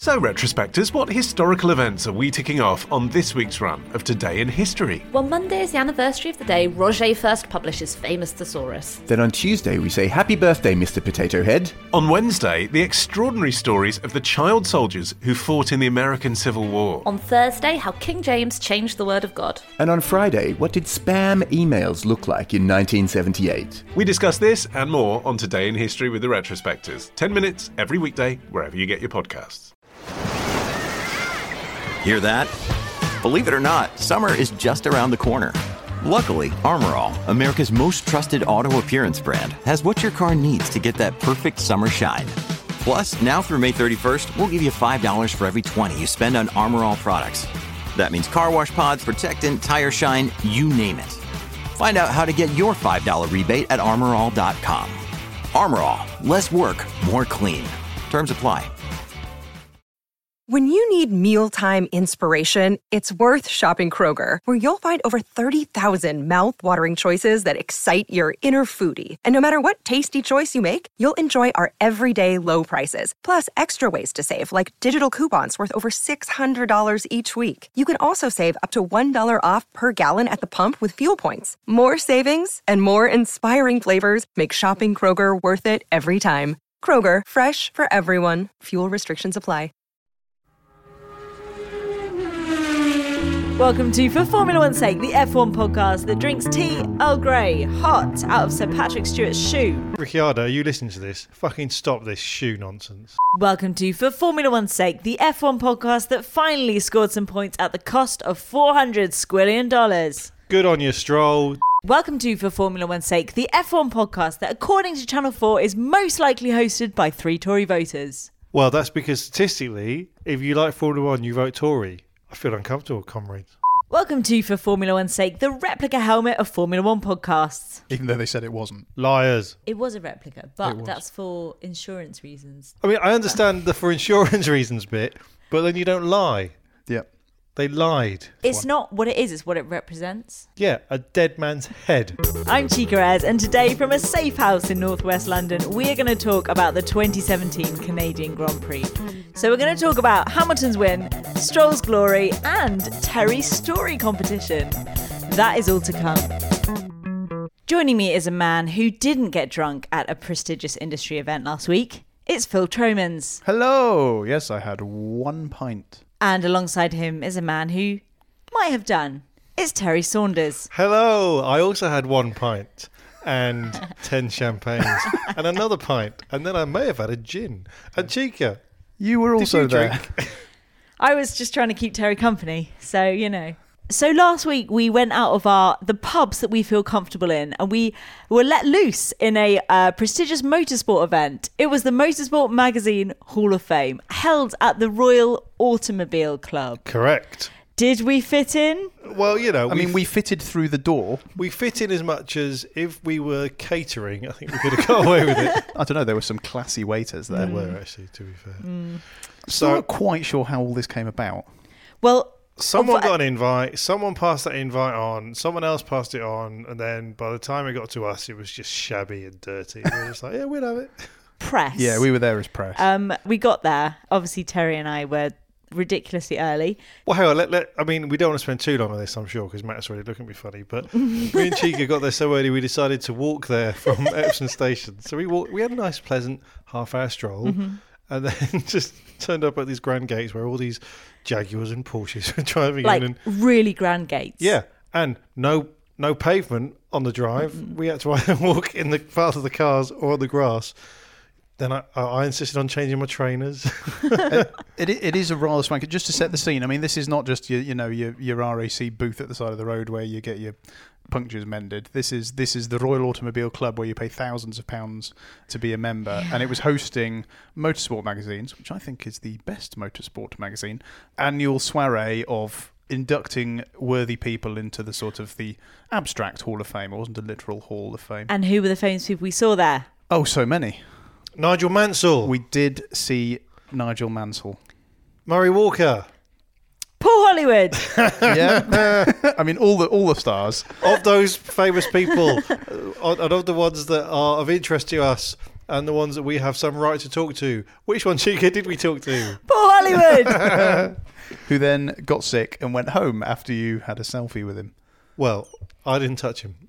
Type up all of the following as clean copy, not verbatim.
So, retrospectors, what historical events are we ticking off on this week's run of Today in History? Well, Monday is the anniversary of the day Roget first published his famous Thesaurus. Then on Tuesday we say happy birthday, Mr. Potato Head. On Wednesday, the extraordinary stories of the child soldiers who fought in the American Civil War. On Thursday, how King James changed the word of God. And on Friday, what did spam emails look like in 1978? We discuss this and more on Today in History with the Retrospectors. 10 minutes every weekday, wherever you get your podcasts. Hear that? Believe it or not, summer is just around the corner. Luckily, Armor All, America's most trusted auto appearance brand, has what your car needs to get that perfect summer shine. Plus, now through May 31st, we'll give you $5 for every $20 you spend on Armor All products. That means car wash pods, protectant, tire shine, you name it. Find out how to get your $5 rebate at armorall.com. Armor All, less work, more clean. Terms apply. When you need mealtime inspiration, it's worth shopping Kroger, where you'll find over 30,000 mouth-watering choices that excite your inner foodie. And no matter what tasty choice you make, you'll enjoy our everyday low prices, plus extra ways to save, like digital coupons worth over $600 each week. You can also save up to $1 off per gallon at the pump with fuel points. More savings and more inspiring flavors make shopping Kroger worth it every time. Kroger, fresh for everyone. Fuel restrictions apply. Welcome to For Formula One's Sake, the F1 podcast that drinks tea Earl Grey, hot, out of Sir Patrick Stewart's shoe. Ricciardo, are you listening to this? Fucking stop this shoe nonsense. Welcome to For Formula One's Sake, the F1 podcast that finally scored some points at the cost of $400 squillion. Good on you, Stroll. Welcome to For Formula One's Sake, the F1 podcast that, according to Channel 4, is most likely hosted by 3 Tory voters. Well, that's because statistically, if you like Formula 1, you vote Tory. I feel uncomfortable, comrades. Welcome to For Formula One's Sake, the replica helmet of Formula 1 podcasts. Even though they said it wasn't. Liars. It was a replica, but that's for insurance reasons. I mean, I understand the for insurance reasons bit, but then you don't lie. Yep. They lied. It's not what it is, it's what it represents. Yeah, a dead man's head. I'm Chica Ayres, and today from a safe house in northwest London, we are going to talk about the 2017 Canadian Grand Prix. So we're going to talk about Hamilton's win, Stroll's glory, and Terry's story competition. That is all to come. Joining me is a man who didn't get drunk at a prestigious industry event last week. It's Phil Tromans. Hello. Yes, I had 1 pint. And alongside him is a man who might have done. It's Terry Saunders. Hello. I also had 1 pint and 10 champagnes and another pint. And then I may have had a gin. And Chica, you were also there. I was just trying to keep Terry company. So, you know. So last week we went out of the pubs that we feel comfortable in, and we were let loose in a prestigious motorsport event. It was the Motorsport Magazine Hall of Fame, held at the Royal Automobile Club. Correct. Did we fit in? Well, you know, we fitted through the door. We fit in as much as if we were catering, I think we could have got away with it. I don't know, there were some classy waiters there. There were, actually, to be fair. So I'm not quite sure how all this came about. Well, someone got an invite, someone passed that invite on, someone else passed it on, and then by the time it got to us, it was just shabby and dirty. We were just like, yeah, we'll have it. Press. Yeah, we were there as press. We got there. Obviously, Terry and I were ridiculously early. Well, hang on, I mean, we don't want to spend too long on this, I'm sure, because Matt's already looking at me funny, but me and Chica got there so early, we decided to walk there from Epsom Station. So we had a nice, pleasant half-hour stroll, and then just turned up at these grand gates where all these Jaguars and Porsches were driving in. And really grand gates. Yeah, and no pavement on the drive. We had to either walk in the path of the cars or on the grass. Then I insisted on changing my trainers. It is a rather swanky. Just to set the scene, I mean, this is not just your RAC booth at the side of the road where you get your punctures mended. This is the Royal Automobile Club where you pay thousands of pounds to be a member, and it was hosting Motorsport Magazines, which I think is the best motorsport magazine, annual soiree of inducting worthy people into the sort of the abstract Hall of Fame. It wasn't a literal Hall of Fame. And who were the famous people we saw there? Oh, so many. Nigel Mansell. We did see Nigel Mansell. Murray Walker. Paul Hollywood. Yeah. I mean, all the stars. Of those famous people, and of the ones that are of interest to us, and the ones that we have some right to talk to. Which one, Chica, did we talk to? Paul Hollywood! Who then got sick and went home after you had a selfie with him. Well, I didn't touch him.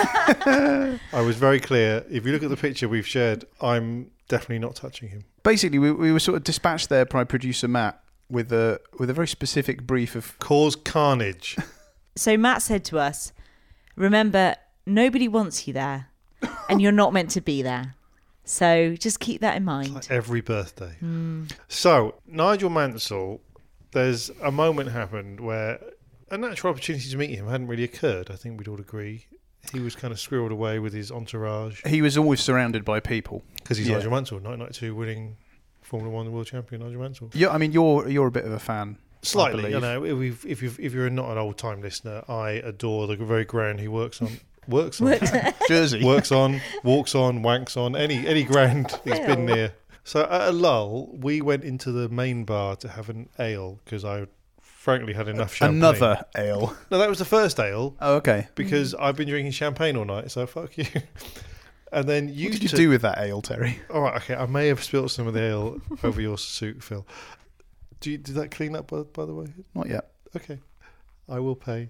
I was very clear. If you look at the picture we've shared, I'm definitely not touching him. Basically, we were sort of dispatched there by producer Matt with a very specific brief of Cause carnage. So Matt said to us, remember, nobody wants you there, and you're not meant to be there. So just keep that in mind. Like every birthday. So, Nigel Mansell, there's a moment happened where a natural opportunity to meet him hadn't really occurred. I think we'd all agree. He was kind of squirreled away with his entourage. he was always surrounded by people. Because he's Nigel Mansell, 1992 winning Formula 1 world champion Nigel Mansell. Yeah, I mean, you're a bit of a fan. Slightly, you know. If you're not an old time listener, I adore the very ground he works on. Jersey. Works on, walks on, wanks on, any ground he's been near. So at a lull, we went into the main bar to have an ale because I frankly had enough champagne. Another ale. No, that was the first ale. Oh, okay. Because I've been drinking champagne all night, so fuck you. And then What did you do with that ale, Terry? All right, okay. I may have spilt some of the ale over your suit, Phil. Did that clean up, by the way? Not yet. Okay. I will pay.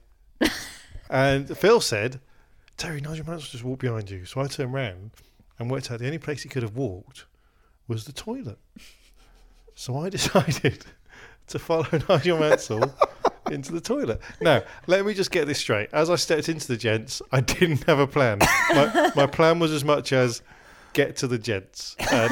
And Phil said, Terry, Nigel Mansell just walked behind you. So I turned round and worked out the only place he could have walked was the toilet. So I decided to follow Nigel Mansell into the toilet. Now, let me just get this straight. As I stepped into the gents, I didn't have a plan. My plan was as much as get to the gents. And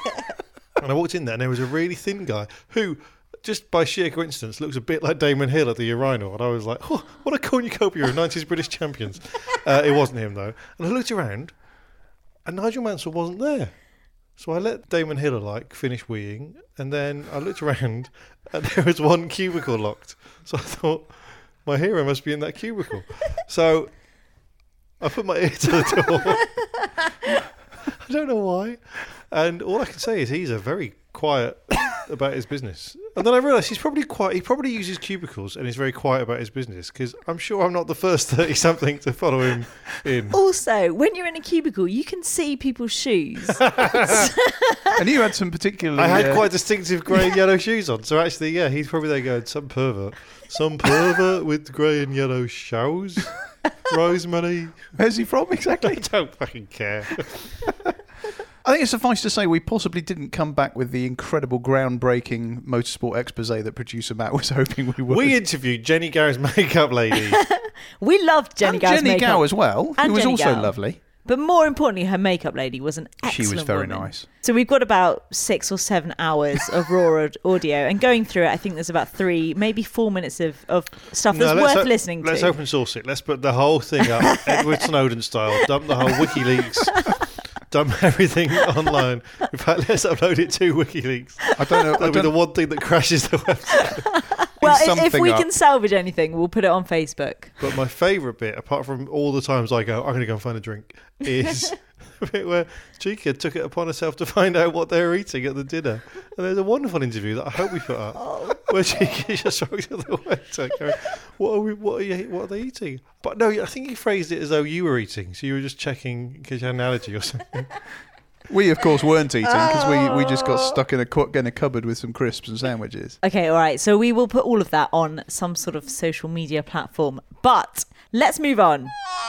I walked in there and there was a really thin guy who, just by sheer coincidence, looks a bit like Damon Hill at the urinal. And I was like, oh, what a cornucopia of 90s British champions. It wasn't him, though. And I looked around and Nigel Mansell wasn't there. So I let Damon Hill finish weeing, and then I looked around and there was one cubicle locked. So I thought, my hero must be in that cubicle. So I put my ear to the door. I don't know why. And all I can say is he's a very quiet about his business. And then I realised he's probably quiet. He probably uses cubicles and is very quiet about his business, because I'm sure I'm not the first 30-something to follow him in. Also, when you're in a cubicle, you can see people's shoes. And you had some particularly... I had quite distinctive grey and yellow shoes on. So actually, yeah, he's probably there going, some pervert with grey and yellow shoes. Rosemary. Where's he from exactly? I don't fucking care. I think it's suffice to say we possibly didn't come back with the incredible groundbreaking motorsport expose that producer Matt was hoping we would. We interviewed Jenny Gow's makeup lady. We loved Jenny Gow's Jenny makeup. Gow as well, And who was Jenny also Gow. lovely. But more importantly, her makeup lady was an excellent She was very woman. nice. So we've got about 6 or 7 hours of raw audio, and going through it, I think there's about 3, maybe 4 minutes of stuff that's worth listening to. Let's open source it. Let's put the whole thing up, Edward Snowden style. Dump the whole WikiLeaks. Dump everything online. In fact, let's upload it to WikiLeaks. I don't know. That'll be the one thing that crashes the website. Well, if something we up. can salvage anything, we'll put it on Facebook. But my favourite bit, apart from all the times I go, I'm going to go and find a drink, is the bit where Chica took it upon herself to find out what they were eating at the dinner. And there's a wonderful interview that I hope we put up, where Chica just walks to the waiter going, what are they eating? But no, I think you phrased it as though you were eating, so you were just checking because you had an allergy or something. We, of course, weren't eating because we just got stuck in a cupboard with some crisps and sandwiches. Okay, all right. So we will put all of that on some sort of social media platform. But let's move on.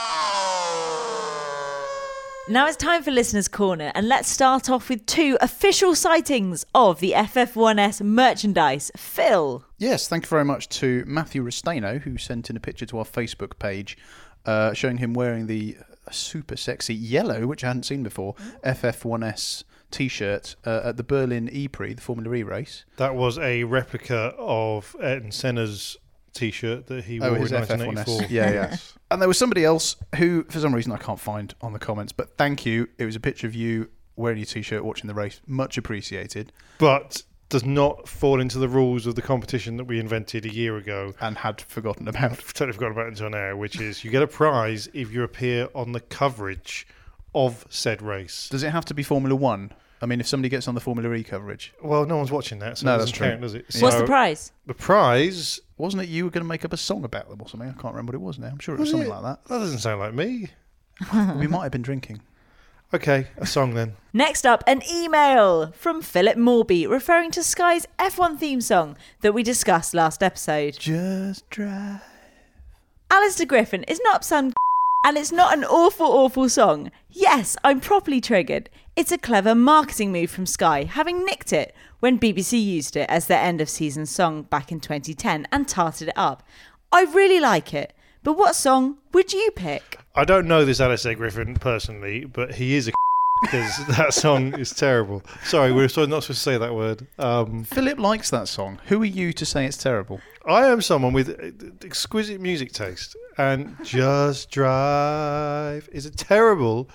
Now it's time for Listener's Corner, and let's start off with 2 official sightings of the FF1S merchandise. Phil. Yes, thank you very much to Matthew Restaino, who sent in a picture to our Facebook page showing him wearing the super sexy yellow, which I hadn't seen before, FF1S T-shirt at the Berlin E-Prix, the Formula E race. That was a replica of Ayrton Senna's T-shirt that he wore in his 1984. FF1S. Yeah. And there was somebody else who, for some reason I can't find on the comments, but thank you. It was a picture of you wearing your T-shirt, watching the race. Much appreciated. But does not fall into the rules of the competition that we invented a year ago. And had forgotten about. Totally forgot about it until now, which is you get a prize if you appear on the coverage of said race. Does it have to be Formula 1? I mean, if somebody gets on the Formula E coverage. Well, no one's watching that, so No, it that's doesn't true. count, does it? What's So the prize? The prize... Wasn't it you were going to make up a song about them or something? I can't remember what it was now. I'm sure it was something like that. That doesn't sound like me. We might have been drinking. Okay, a song then. Next up, an email from Philip Morby referring to Sky's F1 theme song that we discussed last episode. Just drive. Alistair Griffin is not some and it's not an awful song. Yes, I'm properly triggered. It's a clever marketing move from Sky, having nicked it when BBC used it as their end of season song back in 2010 and tarted it up. I really like it, but what song would you pick? I don't know this Alistair Griffin personally, but he is a because that song is terrible. Sorry, we're not supposed to say that word. Philip likes that song. Who are you to say it's terrible? I am someone with exquisite music taste, and Just Drive is a terrible,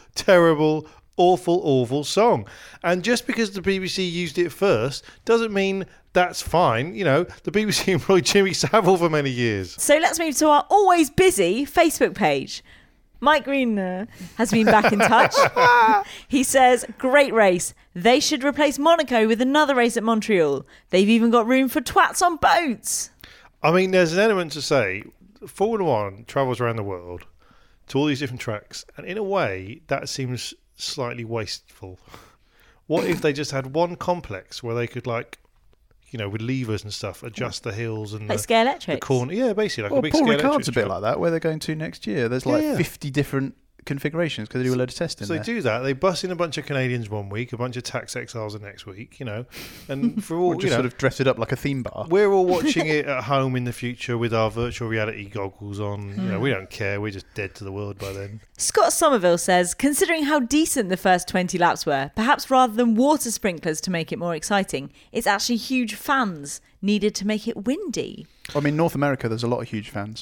awful song. And just because the BBC used it first doesn't mean that's fine. You know, the BBC employed Jimmy Savile for many years. So let's move to our always busy Facebook page. Mike Green has been back in touch. He says, great race. They should replace Monaco with another race at Montreal. They've even got room for twats on boats. I mean, there's an element to say Formula One travels around the world to all these different tracks, and in a way, that seems slightly wasteful. What if they just had one complex where they could, like, you know, with levers and stuff, adjust the hills and like Scale Electric. The corner. Yeah, basically like Well, a big Paul Scale Ricard's Electric a bit track. like that, where they're going to next year. There's like 50 different configurations because they do a load of testing So there. they do that. They bus in a bunch of Canadians one week, a bunch of tax exiles the next week, you know, and for all Or just you know, sort of dress it up like a theme bar. we're all watching it at home in the future with our virtual reality goggles on. You know, we don't care. We're just dead to the world by then. Scott Somerville says, considering how decent the first 20 laps were, perhaps rather than water sprinklers to make it more exciting, it's actually huge fans needed to make it windy. I mean, North America, there's a lot of huge fans.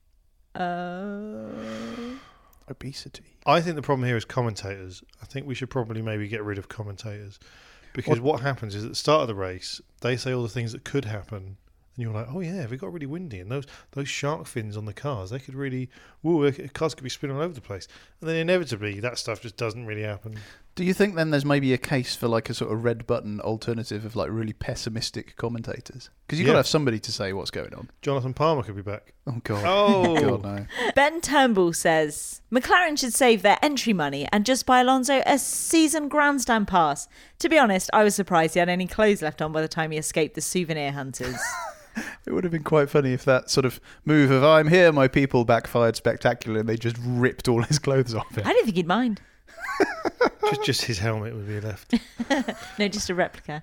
Obesity. I think the problem here is commentators. I think we should probably maybe get rid of commentators because what happens is at the start of the race, they say all the things that could happen. And you're like, oh yeah, if it got really windy and those shark fins on the cars, they could really, cars could be spinning all over the place. And then inevitably that stuff just doesn't really happen. Do you think then there's maybe a case for like a sort of red button alternative of like really pessimistic commentators? Because you've got to have somebody to say what's going on. Jonathan Palmer could be back. Oh God. Oh. God, no. Ben Turnbull says, McLaren should save their entry money and just buy Alonso a season grandstand pass. To be honest, I was surprised he had any clothes left on by the time he escaped the souvenir hunters. It would have been quite funny if that sort of move of "I'm here, my people" backfired spectacularly and they just ripped all his clothes off him. I don't think he'd mind. just his helmet would be left. No, just a replica.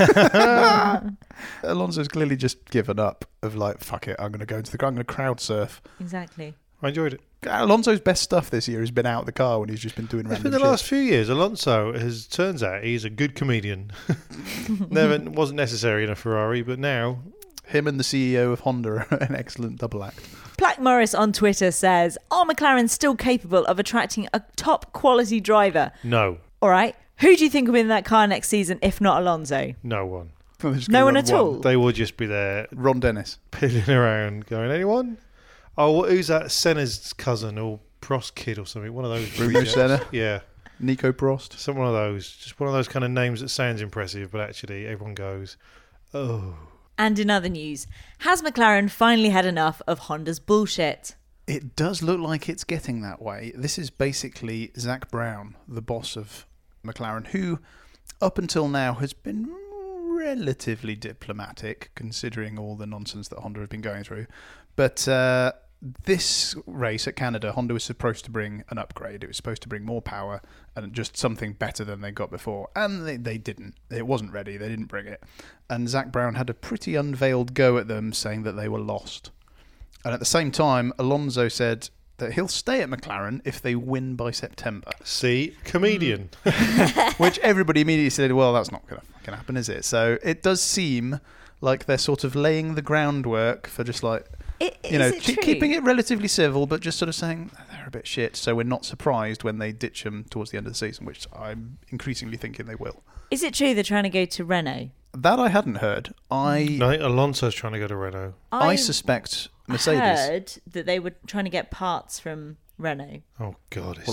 Alonso's clearly just given up of like, fuck it, I'm going to go into the ground, I'm going to crowd surf. Exactly. I enjoyed it. Alonso's best stuff this year has been out of the car when he's just been doing It's random been the shit. last few years. Alonso turns out he's a good comedian. Never wasn't necessary in a Ferrari, but now Him and the CEO of Honda are an excellent double act. Black Morris on Twitter says, are McLaren still capable of attracting a top quality driver? no, All right. Who do you think will be in that car next season if not Alonso? no one. No one at all? They will just be there Ron Dennis. piddling around, going, anyone? Oh, who's that? Senna's cousin or Prost kid or something? One of those. Bruno rejects. Senna? Yeah, Nico Prost. some one of those. Just one of those kind of names that sounds impressive, but actually everyone goes, oh. And in other news, has McLaren finally had enough of Honda's bullshit? It does look like it's getting that way. This is basically Zach Brown, the boss of McLaren, who up until now has been relatively diplomatic, considering all the nonsense that Honda have been going through. But this race at Canada, Honda was supposed to bring an upgrade. It was supposed to bring more power and just something better than they got before. And they didn't. It wasn't ready. They didn't bring it. And Zach Brown had a pretty unveiled go at them, saying that they were lost. And at the same time, Alonso said that he'll stay at McLaren if they win by September. See, comedian. Which everybody immediately said, well, that's not going to happen, is it? So it does seem like they're sort of laying the groundwork for just like, keeping it relatively civil, but just sort of saying they're a bit shit, so we're not surprised when they ditch them towards the end of the season, which I'm increasingly thinking they will. Is it true they're trying to go to Renault? That I hadn't heard. I think Alonso's trying to go to Renault. I suspect Mercedes. Heard that they were trying to get parts from Renault. Oh God, it's Well,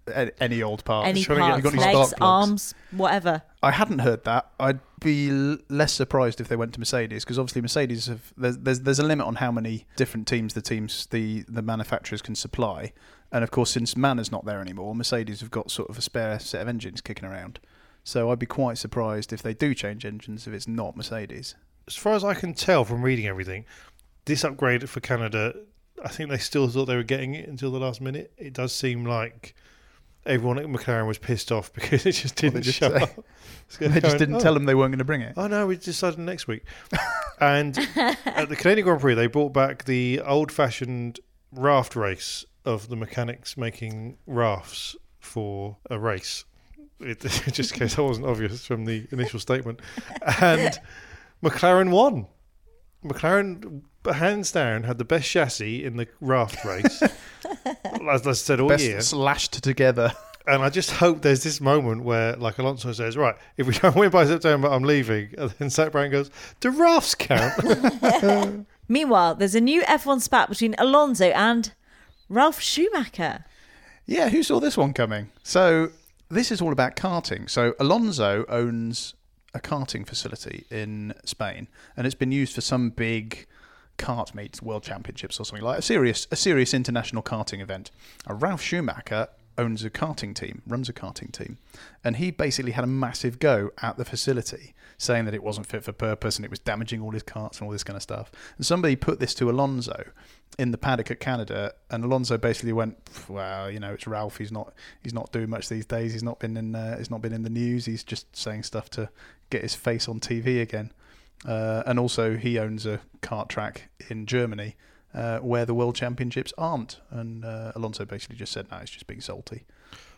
any old part. Any trying to get- parts, you got any legs, spark plugs? arms, whatever. I hadn't heard that. I'd be less surprised if they went to Mercedes, because obviously Mercedes have there's a limit on how many different teams the manufacturers can supply, and of course since Mannor's not there anymore, Mercedes have got sort of a spare set of engines kicking around. So I'd be quite surprised if they do change engines if it's not Mercedes. As far as I can tell from reading everything, this upgrade for Canada, I think they still thought they were getting it until the last minute. It does seem like everyone at McLaren was pissed off because it just didn't show up. They just didn't tell them they weren't going to bring it. Oh no, we decided next week. And at the Canadian Grand Prix, they brought back the old-fashioned raft race of the mechanics making rafts for a race. Just in case that wasn't obvious from the initial statement. And McLaren won. McLaren, hands down, had the best chassis in the raft race, as I said all year. Best slashed together. And I just hope there's this moment where, like, Alonso says, right, if we don't win by September, I'm leaving. And then Zach Brown goes, do rafts count? Meanwhile, there's a new F1 spat between Alonso and Ralf Schumacher. Yeah, who saw this one coming? So this is all about karting. So Alonso owns a karting facility in Spain, and it's been used for some big kart meets, world championships or something like a serious international karting event. Ralf Schumacher runs a karting team, and he basically had a massive go at the facility, saying that it wasn't fit for purpose and it was damaging all his karts and all this kind of stuff. And somebody put this to Alonso in the paddock at Canada, and Alonso basically went, well, it's Ralph. He's not doing much these days. He's not been in the news. He's just saying stuff to get his face on TV again. And also, he owns a kart track in Germany where the World Championships aren't. And Alonso basically just said, no, it's just being salty.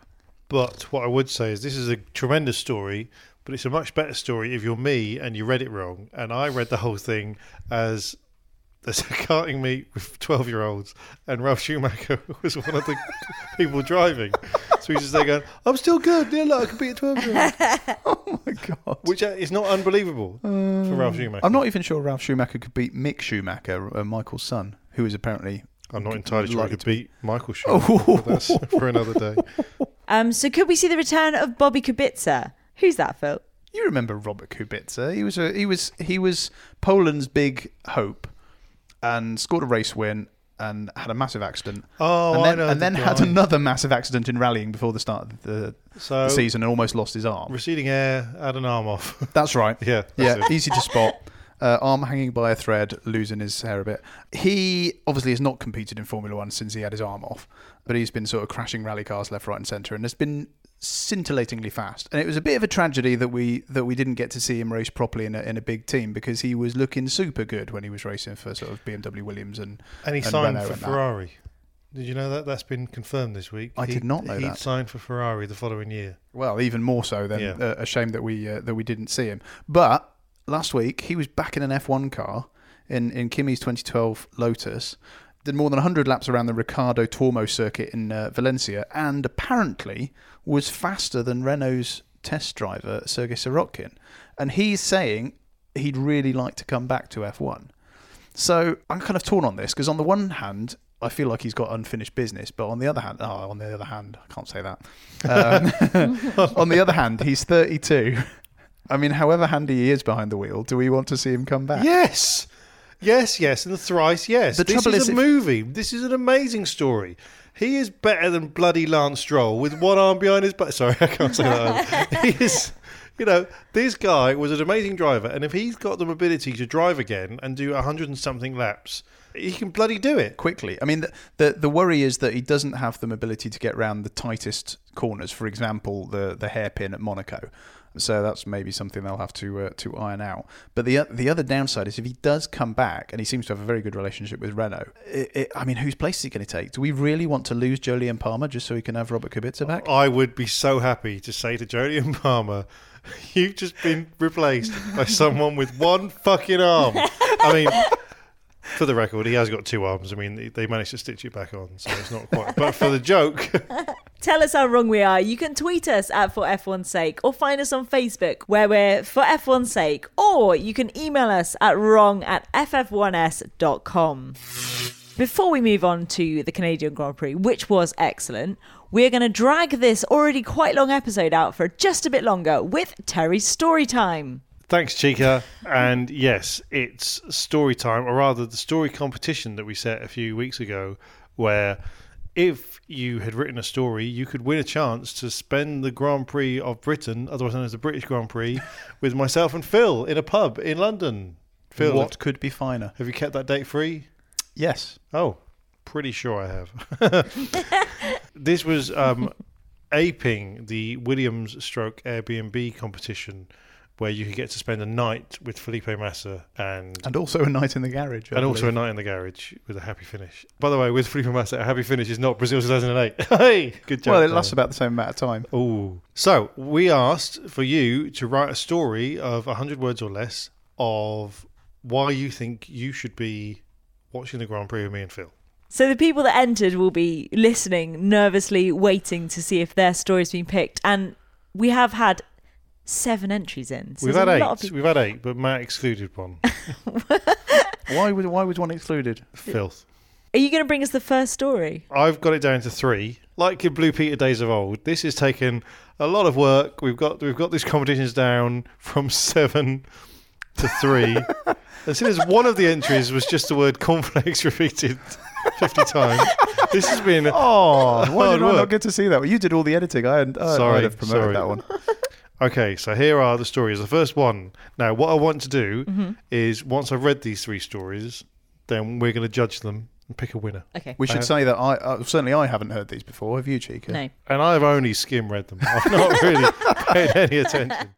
But what I would say is this is a tremendous story, but it's a much better story if you're me and you read it wrong. And I read the whole thing as there's a karting meet with 12-year-olds, and Ralf Schumacher was one of the people driving. So he's just there going, I'm still good. Yeah, look, I can beat a 12-year-old. Oh, my God. Which is not unbelievable for Ralf Schumacher. I'm not even sure Ralf Schumacher could beat Mick Schumacher, Michael's son, who is apparently... I'm not entirely sure I could beat Michael Schumacher. But that's for another day. So could we see the return of Bobby Kubica? Who's that, Phil? You remember Robert Kubica? He was Poland's big hope, and scored a race win and had a massive accident. And then had another massive accident in rallying before the start of the season and almost lost his arm. Receding air, had an arm off. That's right. Yeah, easy to spot. Arm hanging by a thread, losing his hair a bit. He obviously has not competed in Formula One since he had his arm off, but he's been sort of crashing rally cars left, right and centre, and has been scintillatingly fast. And it was a bit of a tragedy that we didn't get to see him race properly in a big team, because he was looking super good when he was racing for sort of BMW Williams and he signed Renault for Ferrari. Did you know that? That's been confirmed this week. I did not know that. He'd signed for Ferrari the following year. Well, even more so than a shame that we didn't see him. But last week he was back in an F1 car in Kimi's 2012 Lotus. Did more than 100 laps around the Ricardo Tormo circuit in Valencia, and apparently was faster than Renault's test driver Sergei Sirotkin. And he's saying he'd really like to come back to F1. So I'm kind of torn on this, because on the one hand, I feel like he's got unfinished business, but on the other hand, I can't say that. On the other hand, he's 32. I mean, however handy he is behind the wheel, do we want to see him come back? Yes, and thrice yes. This is a movie. This is an amazing story. He is better than bloody Lance Stroll with one arm behind his back. Sorry, I can't say that. He is, this guy was an amazing driver, and if he's got the mobility to drive again and do 100 and something laps, he can bloody do it quickly. I mean, the worry is that he doesn't have the mobility to get around the tightest corners. For example, the hairpin at Monaco. So that's maybe something they'll have to iron out. But the other downside is if he does come back, and he seems to have a very good relationship with Renault, I mean, whose place is he going to take? Do we really want to lose Jolyon Palmer just so we can have Robert Kubica back? I would be so happy to say to Jolyon Palmer, you've just been replaced by someone with one fucking arm. I mean, for the record, he has got two arms. I mean, they managed to stitch it back on, so it's not quite. But for the joke... Tell us how wrong we are. You can tweet us at For F1's Sake, or find us on Facebook where we're For F1's Sake, or you can email us at wrong@ff1s.com. Before we move on to the Canadian Grand Prix, which was excellent, we're going to drag this already quite long episode out for just a bit longer with Terry's story time. Thanks, Chica. And yes, it's story time, or rather the story competition that we set a few weeks ago, where if you had written a story, you could win a chance to spend the Grand Prix of Britain, otherwise known as the British Grand Prix, with myself and Phil in a pub in London. Phil, what could be finer? Have you kept that date free? Yes. Oh, pretty sure I have. This was aping the Williams stroke Airbnb competition, where you could get to spend a night with Felipe Massa and also a night in the garage. And also a night in the garage with a happy finish. By the way, with Felipe Massa, a happy finish is not Brazil 2008. Hey, good job. Well, it lasts about the same amount of time. Ooh. So we asked for you to write a story of 100 words or less of why you think you should be watching the Grand Prix with me and Phil. So the people that entered will be listening, nervously waiting to see if their story's been picked. And we have had 7 entries in. So We've had 8. We've had 8, but Matt excluded one. Why was one excluded? Filth. Are you going to bring us the first story? I've got it down to 3. Like in Blue Peter days of old, this has taken a lot of work. We've got these competitions down from 7 to 3. As soon as one of the entries was just the word cornflakes repeated 50 times, this has been why did I work. not get to see that? Well, you did all the editing. I'd have promoted that one. Okay, so here are the stories. The first one. Now, what I want to do is, once I've read these 3 stories, then we're going to judge them and pick a winner. Okay. We should say that I haven't heard these before. Have you, Chica? No. And I've only skim read them. I've not really paid any attention.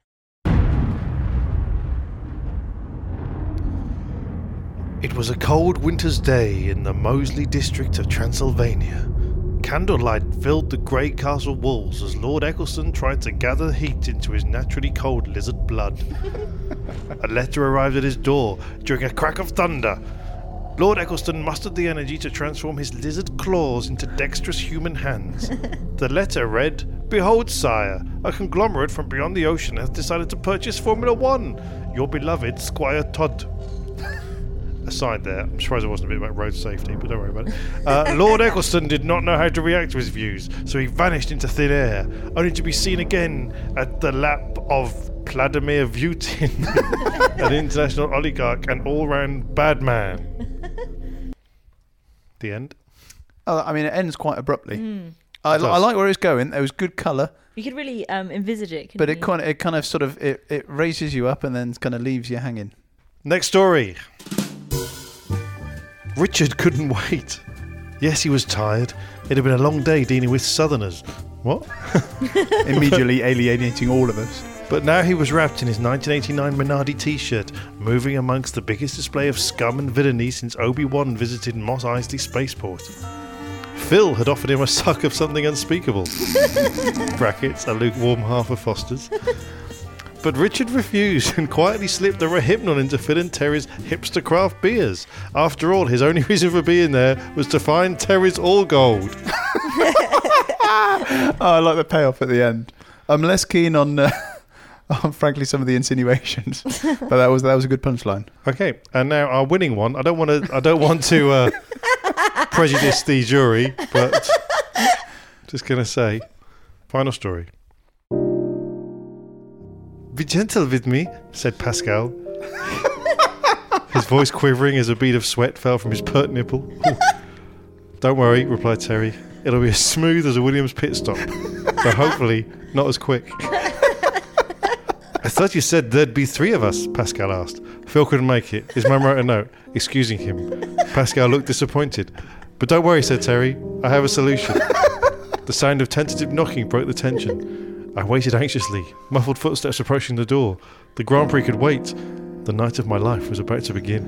It was a cold winter's day in the Moseley district of Transylvania. Candlelight filled the grey castle walls as Lord Eccleston tried to gather heat into his naturally cold lizard blood. A letter arrived at his door during a crack of thunder. Lord Eccleston mustered the energy to transform his lizard claws into dexterous human hands. The letter read, "Behold, sire, a conglomerate from beyond the ocean has decided to purchase Formula One. Your beloved Squire Todd." Aside there, I'm surprised there wasn't a bit about road safety, but don't worry about it. Lord Eccleston did not know how to react to his views, so he vanished into thin air, only to be seen again at the lap of Vladimir Putin, an international oligarch and all-round bad man. The end. I mean, it ends quite abruptly. I like where it's going. There was good colour. You could really envisage it, but it kind of sort of it raises you up and then kind of leaves you hanging. Next story. Richard couldn't wait. Yes, he was tired. It had been a long day dealing with Southerners. What? Immediately alienating all of us. But now he was wrapped in his 1989 Minardi t-shirt, moving amongst the biggest display of scum and villainy since Obi-Wan visited Mos Eisley Spaceport. Phil had offered him a suck of something unspeakable. Brackets, a lukewarm half of Foster's. But Richard refused and quietly slipped a Rohypnol into Phil and Terry's hipster craft beers. After all, his only reason for being there was to find Terry's All Gold. I like the payoff at the end. I'm less keen on frankly, some of the insinuations, but that was a good punchline. Okay, and now our winning one. I don't want to prejudice the jury, but just gonna say, final story. "Be gentle with me," said Pascal, his voice quivering as a bead of sweat fell from his pert nipple. "Don't worry," replied Terry. "It'll be as smooth as a Williams pit stop, but hopefully not as quick." "I thought you said there'd be 3 of us," Pascal asked. Phil couldn't make it. His mum wrote a note excusing him. Pascal looked disappointed. "But don't worry," said Terry. "I have a solution." The sound of tentative knocking broke the tension. I waited anxiously, muffled footsteps approaching the door. The Grand Prix could wait. The night of my life was about to begin.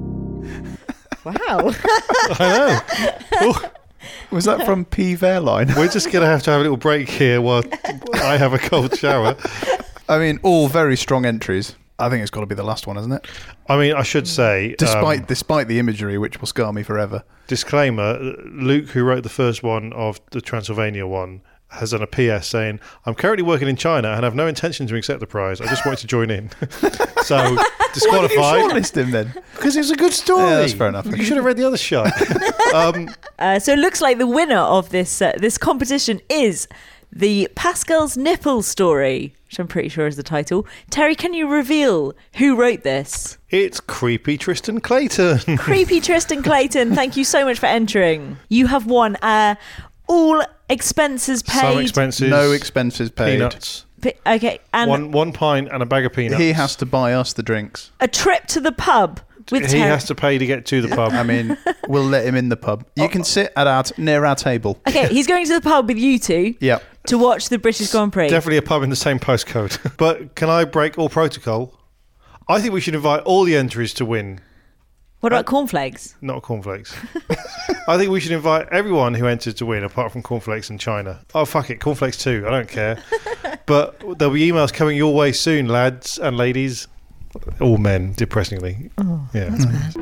Wow. I know. Ooh. Was that from Peeve Airline? We're just going to have a little break here while I have a cold shower. I mean, all very strong entries. I think it's got to be the last one, isn't it? I mean, I should say... Despite the imagery, which will scar me forever. Disclaimer, Luke, who wrote the first one of the Transylvania one, has done a PS saying, "I'm currently working in China and have no intention to accept the prize. I just wanted to join in." So disqualified. Why did you shortlist him then? Because it's a good story. Yeah, that's fair enough. You should have read the other shot. So it looks like the winner of this this competition is the Pascal's Nipple Story, which I'm pretty sure is the title. Terry, can you reveal who wrote this? It's Creepy Tristan Clayton. Creepy Tristan Clayton, thank you so much for entering. You have won all expenses paid. Some expenses. No expenses paid. Peanuts. Okay, and One pint and a bag of peanuts. He has to buy us the drinks. a trip to the pub with He Terry. has to pay to get to the pub. I mean, we'll let him in the pub. You can sit at near our table. Okay, he's going to the pub with you two Yeah. to watch the British Grand Prix. Definitely a pub in the same postcode. But can I break all protocol? I think we should invite all the entries to win. What about cornflakes? Not cornflakes. I think we should invite everyone who entered to win, apart from cornflakes and China. Oh, fuck it, cornflakes too. I don't care. But there'll be emails coming your way soon, lads and ladies. All men, depressingly. Oh, yeah. that's bad.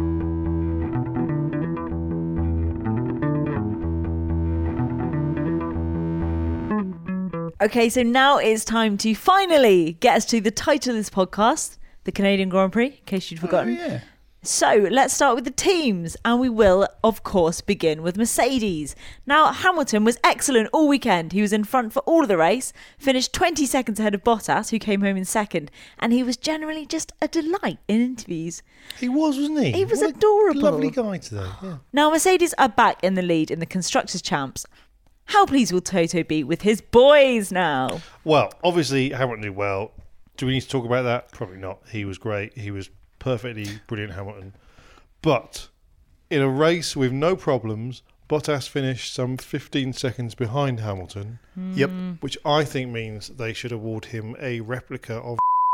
Okay, so now it's time to finally get us to the title of this podcast, the Canadian Grand Prix, in case you'd forgotten. Oh, yeah. So let's start with the teams, and we will, of course, begin with Mercedes. Now, Hamilton was excellent all weekend. He was in front for all of the race, finished 20 seconds ahead of Bottas, who came home in second, and he was generally just a delight in interviews. He was, wasn't he? He was What a adorable. lovely guy today, yeah. Now, Mercedes are back in the lead in the Constructors' Champs. How pleased will Toto be with his boys now? Well, obviously, Hamilton did well. Do we need to talk about that? Probably not. He was great. He was perfectly brilliant, Hamilton. But in a race with no problems, Bottas finished some 15 seconds behind Hamilton. Yep. Which I think means they should award him a replica of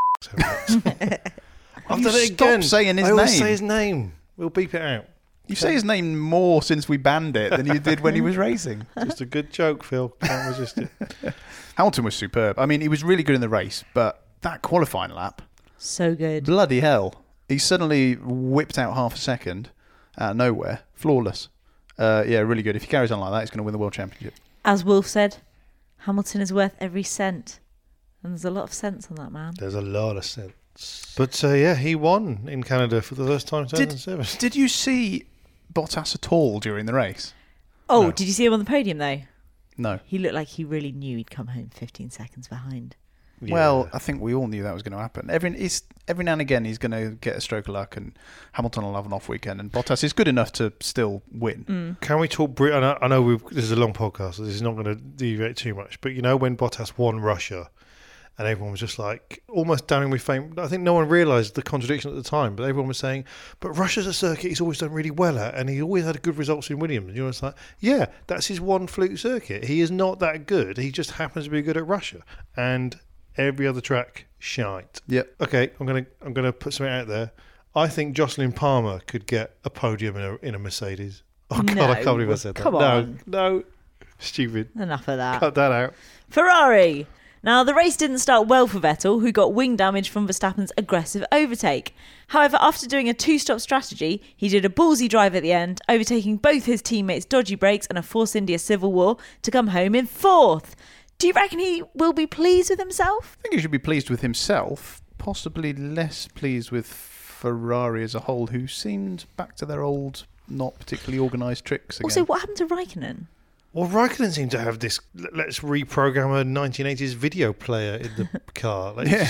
helmet. I've done it again. Stop saying his I always name. say his name. We'll beep it out. You say his name more since we banned it than you did when he was racing. Just a good joke, Phil. Can't resist it. Hamilton was superb. I mean, he was really good in the race, but that qualifying lap, So good. bloody hell. He suddenly whipped out half a second out of nowhere. Flawless. Yeah, really good. If he carries on like that, he's going to win the World Championship. As Wolf said, Hamilton is worth every cent. And there's a lot of sense on that man. There's a lot of sense. But yeah, he won in Canada for the first time in 2007. Did you see Bottas at all during the race? Oh, No. did you see him on the podium though? No. He looked like he really knew he'd come home 15 seconds behind. Yeah. Well, I think we all knew that was going to happen. Every now and again, he's going to get a stroke of luck, and Hamilton will have an off weekend, and Bottas is good enough to still win. Can we talk Brit? I know this is a long podcast, so this is not going to deviate too much. But you know when Bottas won Russia, and everyone was just like almost damning with fame. I think no one realised the contradiction at the time, but everyone was saying, "But Russia's a circuit he's always done really well at, and he always had good results in Williams." And you're just like, "Yeah, that's his one fluke circuit. He is not that good. He just happens to be good at Russia, and every other track shite." Yep. Okay, I'm gonna put something out there. I think Jocelyn Palmer could get a podium in a Mercedes. Oh God, I can't believe I said that. Come on. No, stupid. Enough of that. Cut that out. Ferrari. Now, the race didn't start well for Vettel, who got wing damage from Verstappen's aggressive overtake. However, after doing a two-stop strategy, he did a ballsy drive at the end, overtaking both his teammates' dodgy brakes and a Force India civil war to come home in fourth. Do you reckon he will be pleased with himself? I think he should be pleased with himself, possibly less pleased with Ferrari as a whole, who seemed back to their old, not particularly organised tricks again. Also, what happened to Raikkonen? Well, Raikkonen seemed to have this, let's reprogram a 1980s video player in the car.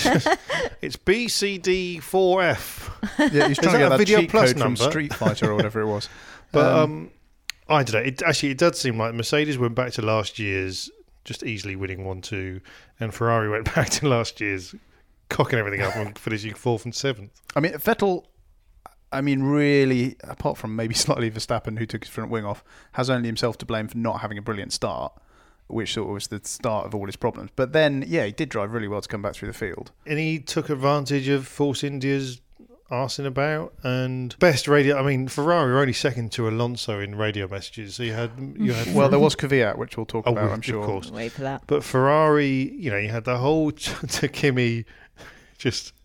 It's BCD4F. Yeah, he's trying to that get a that Video cheat Plus code number? from Street Fighter or whatever it was. But I don't know. It does seem like Mercedes went back to last year's just easily winning 1-2, and Ferrari went back to last year's cocking everything up and finishing 4th and 7th. I mean, Vettel, really, apart from maybe slightly Verstappen, who took his front wing off, has only himself to blame for not having a brilliant start, which sort of was the start of all his problems. But then, yeah, he did drive really well to come back through the field. And he took advantage of Force India's arsing about, and best radio. I mean, Ferrari were only second to Alonso in radio messages. So you had Well, there was Kvyat, which we'll talk Oh, about, I'm of sure. course. Wait for that. But Ferrari, you had the whole to Kimi, just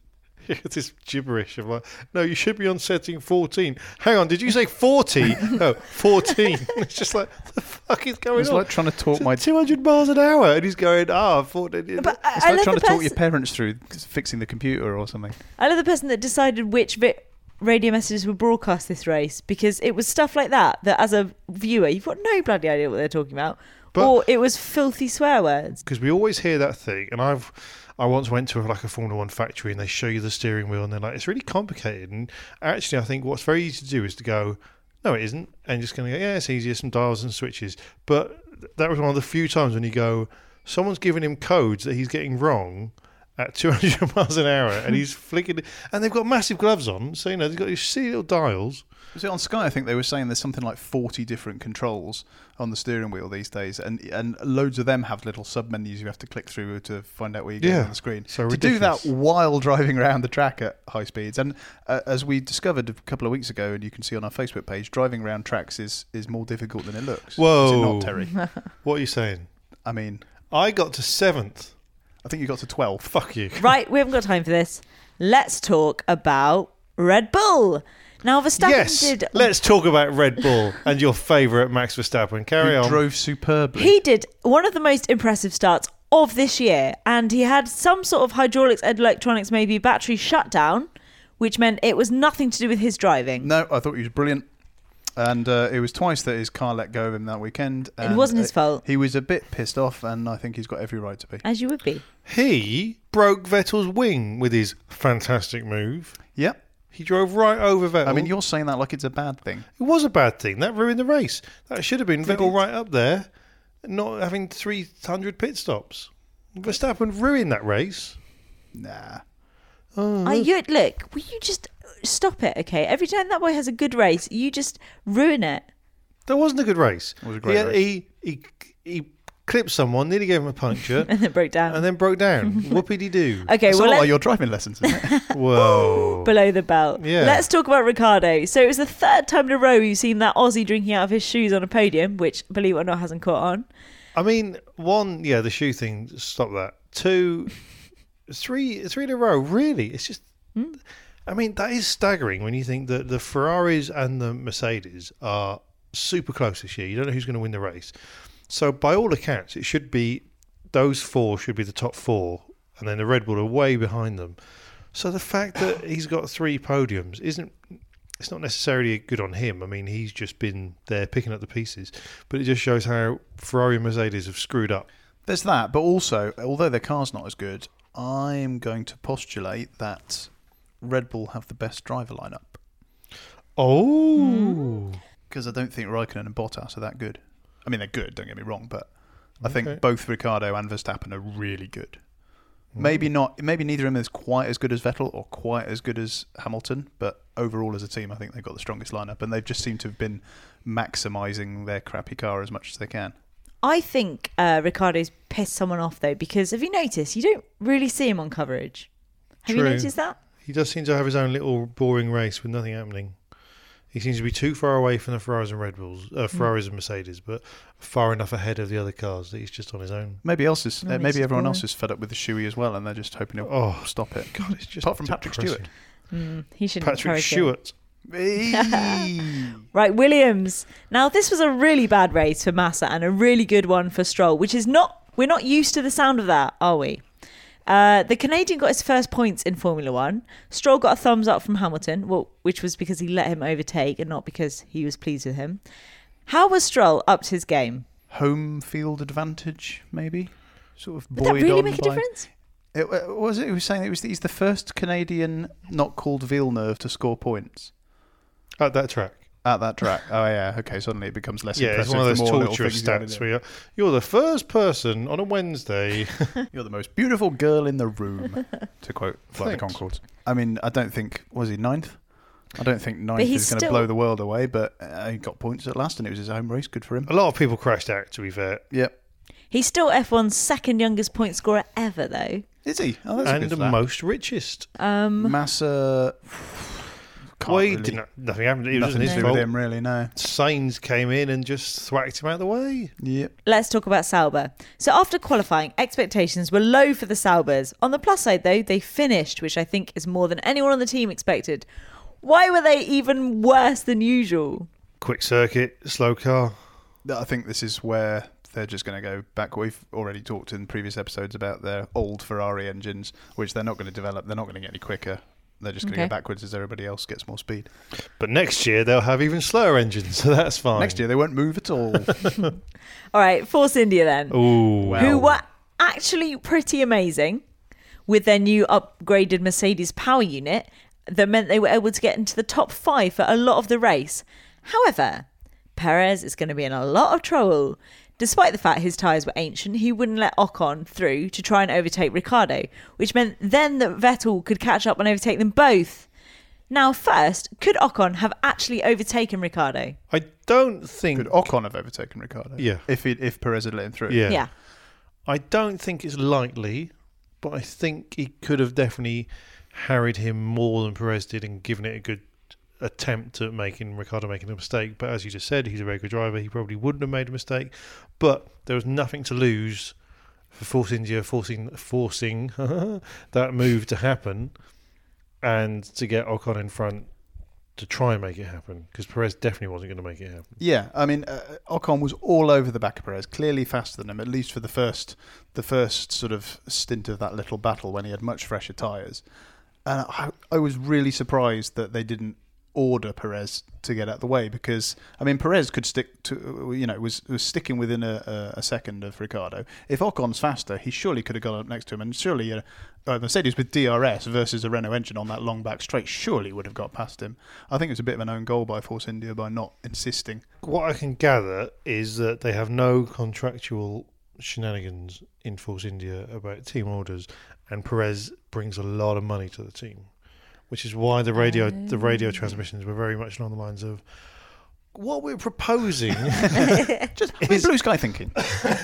It's this gibberish of like, no, you should be on setting 14. Hang on, did you say 40? No, 14. It's just like, what the fuck is going on? It's like trying to talk my 200 miles an hour, and he's going, 14. But It's like trying to talk your parents through fixing the computer or something. I love the person that decided which radio messages would broadcast this race, because it was stuff like that as a viewer, you've got no bloody idea what they're talking about. Or it was filthy swear words. Because we always hear that thing, and I once went to like a Formula One factory, and they show you the steering wheel, and they're like, it's really complicated. And actually, I think what's very easy to do is to go, no, it isn't, and just going to go, yeah, it's easier, some dials and switches. But that was one of the few times when you go, someone's giving him codes that he's getting wrong at 200 miles an hour, and he's flicking it, and they've got massive gloves on, so they've got these silly little dials. Was it on Sky? I think they were saying there's something like 40 different controls on the steering wheel these days, and loads of them have little sub menus you have to click through to find out where you get on the screen. So to do that while driving around the track at high speeds, and as we discovered a couple of weeks ago, and you can see on our Facebook page, driving around tracks is more difficult than it looks. Whoa! Is it not, Terry? What are you saying? I mean, I got to 7th. I think you got to 12th. Fuck you. Right, we haven't got time for this. Let's talk about Red Bull. Now, Verstappen did... Let's talk about Red Bull and your favourite Max Verstappen. Carry on. Drove superbly. He did one of the most impressive starts of this year, and he had some sort of hydraulics, electronics, maybe battery shutdown, which meant it was nothing to do with his driving. No, I thought he was brilliant. And it was twice that his car let go of him that weekend. It wasn't his fault. He was a bit pissed off, and I think he's got every right to be. As you would be. He broke Vettel's wing with his fantastic move. Yep. He drove right over Vettel. I mean, you're saying that like it's a bad thing. It was a bad thing. That ruined the race. That should have been Vettel right up there, not having 300 pit stops. Verstappen ruined that race. Nah. Look, will you just stop it, okay? Every time that boy has a good race, you just ruin it. That wasn't a good race. It was a great race. He clipped someone, nearly gave him a puncture. And then broke down. Whoopie-de-doo. Okay, It's well, not like your driving lessons, isn't it? Whoa. below the belt. Yeah. Let's talk about Ricciardo. So it was the third time in a row you've seen that Aussie drinking out of his shoes on a podium, which, believe it or not, hasn't caught on. I mean, one, the shoe thing, stop that. Two, three in a row, really? It's just... I mean, that is staggering when you think that the Ferraris and the Mercedes are super close this year. You don't know who's going to win the race. So by all accounts, it should be, those four should be the top four, and then the Red Bull are way behind them. So the fact that he's got 3 podiums it's not necessarily good on him. I mean, he's just been there picking up the pieces, but it just shows how Ferrari and Mercedes have screwed up. There's that, but also, although their car's not as good, I'm going to postulate that Red Bull have the best driver lineup. Oh. Because I don't think Raikkonen and Bottas are that good. I mean, they're good, don't get me wrong, but I think both Ricciardo and Verstappen are really good. Maybe neither of them is quite as good as Vettel or quite as good as Hamilton, but overall as a team, I think they've got the strongest lineup, and they've just seemed to have been maximising their crappy car as much as they can. I think Ricciardo's pissed someone off, though, because have you noticed? You don't really see him on coverage. Have you noticed that? He does seem to have his own little boring race with nothing happening. He seems to be too far away from the Ferraris and Ferraris and Mercedes, but far enough ahead of the other cars that he's just on his own. Maybe everyone else is fed up with the shoey as well, and they're just hoping he'll stop it. God, it's just apart from Patrick Stewart. He shouldn't. Patrick Stewart. Right, Williams. Now, this was a really bad race for Massa and a really good one for Stroll, which is we're not used to the sound of that, are we? The Canadian got his first points in Formula One. Stroll got a thumbs up from Hamilton, which was because he let him overtake and not because he was pleased with him. How was Stroll up to his game? Home field advantage, maybe? Sort of Would that really make a difference? He was saying he's the first Canadian not called Villeneuve to score points. At that track. At that track. Oh, yeah. Okay, suddenly it becomes less impressive. Yeah, it's one of those torturous stats where you're the first person on a Wednesday. You're the most beautiful girl in the room, to quote Flight of the Conchords. I mean, I don't think... Was he 9th? I don't think 9th is going to blow the world away, but he got points at last and it was his home race. Good for him. A lot of people crashed out, to be fair. Yep. He's still F1's second youngest point scorer ever, though. Is he? Oh, that's and the most richest. Massa... can't Well, he really, didn't. Nothing happened. It nothing wasn't to his do fault. with him, really. No. Sainz came in and just thwacked him out of the way. Yep. Let's talk about Sauber. So after qualifying, expectations were low for the Saubers. On the plus side, though, they finished, which I think is more than anyone on the team expected. Why were they even worse than usual? Quick circuit, slow car. I think this is where they're just going to go back. We've already talked in previous episodes about their old Ferrari engines, which they're not going to develop. They're not going to get any quicker. They're just going to go backwards as everybody else gets more speed. But next year they'll have even slower engines, so that's fine. Next year they won't move at all. All right, Force India then. Ooh, Who were actually pretty amazing with their new upgraded Mercedes power unit that meant they were able to get into the top 5 for a lot of the race. However, Perez is going to be in a lot of trouble. Despite the fact his tyres were ancient, he wouldn't let Ocon through to try and overtake Ricciardo, which meant then that Vettel could catch up and overtake them both. Now, first, could Ocon have actually overtaken Ricciardo? I don't think... Could Ocon have overtaken Ricciardo? Yeah. If Perez had let him through? Yeah. I don't think it's likely, but I think he could have definitely harried him more than Perez did and given it a good attempt at Ricciardo making a mistake. But as you just said, he's a very good driver. He probably wouldn't have made a mistake. But there was nothing to lose for Force India forcing that move to happen and to get Ocon in front to try and make it happen, because Perez definitely wasn't going to make it happen. Yeah, I mean, Ocon was all over the back of Perez, clearly faster than him, at least for the first sort of stint of that little battle when he had much fresher tyres. And I was really surprised that they didn't order Perez to get out of the way, because I mean Perez could stick to, was sticking within a second of Ricciardo. If Ocon's faster, he surely could have gone up next to him, and surely a Mercedes with DRS versus a Renault engine on that long back straight surely would have got past him. I think it was a bit of an own goal by Force India by not insisting. What I can gather is that they have no contractual shenanigans in Force India about team orders, and Perez brings a lot of money to the team, which is why the radio transmissions were very much along the lines of what we're proposing. Just blue sky thinking.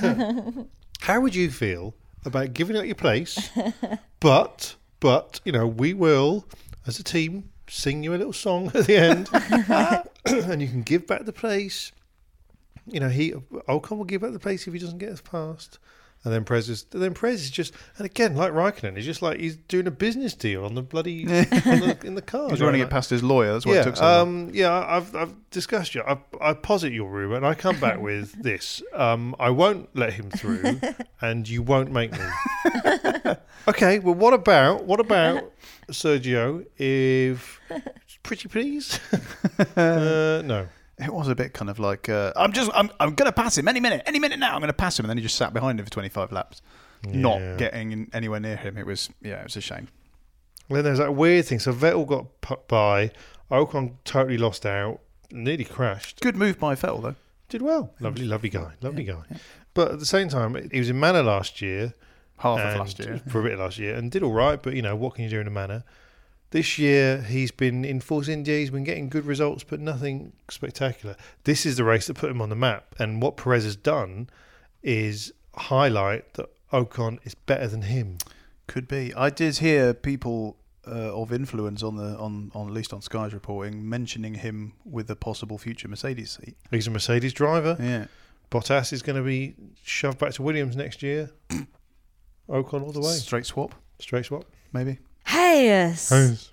How would you feel about giving up your place, but we will, as a team, sing you a little song at the end, and you can give back the place. Ocon will give back the place if he doesn't get us past. And then Perez is just, and again, like Raikkonen, he's doing a business deal on the bloody in the car. He's running it past his lawyer. That's why it took so long. I've discussed you. I posit your rumour, and I come back with this. I won't let him through, and you won't make me. Okay. Well, what about Sergio? If pretty please, no. It was a bit kind of like, I'm going to pass him any minute now. I'm going to pass him, and then he just sat behind him for 25 laps, not getting anywhere near him. It was a shame. Well, then there's that weird thing. So Vettel got put by, Ocon totally lost out, nearly crashed. Good move by Vettel though. Did well. Lovely guy. Yeah. But at the same time, he was in Manor last year, for a bit last year, and did all right. But what can you do in a Manor? This year, he's been in Force India, he's been getting good results, but nothing spectacular. This is the race that put him on the map. And what Perez has done is highlight that Ocon is better than him. Could be. I did hear people of influence on at least on Sky's reporting, mentioning him with a possible future Mercedes seat. He's a Mercedes driver. Yeah. Bottas is going to be shoved back to Williams next year. Ocon all the way. Straight swap, maybe. Hayes.